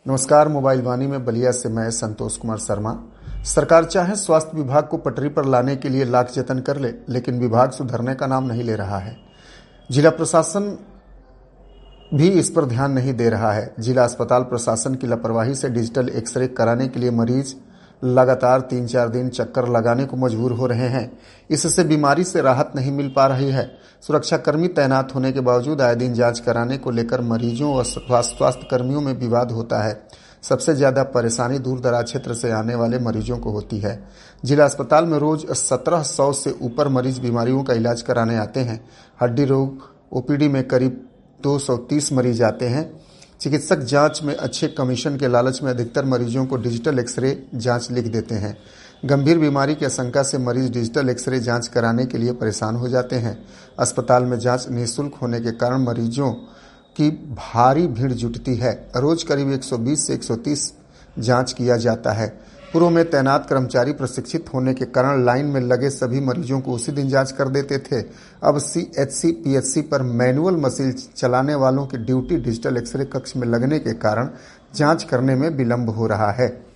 नमस्कार। मोबाइल वाणी में बलिया से मैं संतोष कुमार शर्मा। सरकार चाहे स्वास्थ्य विभाग को पटरी पर लाने के लिए लाख जतन कर ले, लेकिन विभाग सुधरने का नाम नहीं ले रहा है। जिला प्रशासन भी इस पर ध्यान नहीं दे रहा है। जिला अस्पताल प्रशासन की लापरवाही से डिजिटल एक्सरे कराने के लिए मरीज लगातार 3-4 दिन चक्कर लगाने को मजबूर हो रहे हैं। इससे बीमारी से राहत नहीं मिल पा रही है। सुरक्षाकर्मी तैनात होने के बावजूद आए दिन जांच कराने को लेकर मरीजों और स्वास्थ्य कर्मियों में विवाद होता है। सबसे ज्यादा परेशानी दूर दराज क्षेत्र से आने वाले मरीजों को होती है। जिला अस्पताल में रोज 1700 से ऊपर मरीज बीमारियों का इलाज कराने आते हैं। हड्डी रोग ओपीडी में करीब 230 मरीज आते हैं। चिकित्सक जांच में अच्छे कमीशन के लालच में अधिकतर मरीजों को डिजिटल एक्सरे जांच लिख देते हैं। गंभीर बीमारी की आशंका से मरीज डिजिटल एक्सरे जांच कराने के लिए परेशान हो जाते हैं। अस्पताल में जांच निःशुल्क होने के कारण मरीजों की भारी भीड़ जुटती है। रोज करीब 120 से 130 जांच किया जाता है। पूर्व में तैनात कर्मचारी प्रशिक्षित होने के कारण लाइन में लगे सभी मरीजों को उसी दिन जांच कर देते थे। अब सीएचसी पीएचसी पर मैनुअल मशीन चलाने वालों की ड्यूटी डिजिटल एक्सरे कक्ष में लगने के कारण जांच करने में विलंब हो रहा है।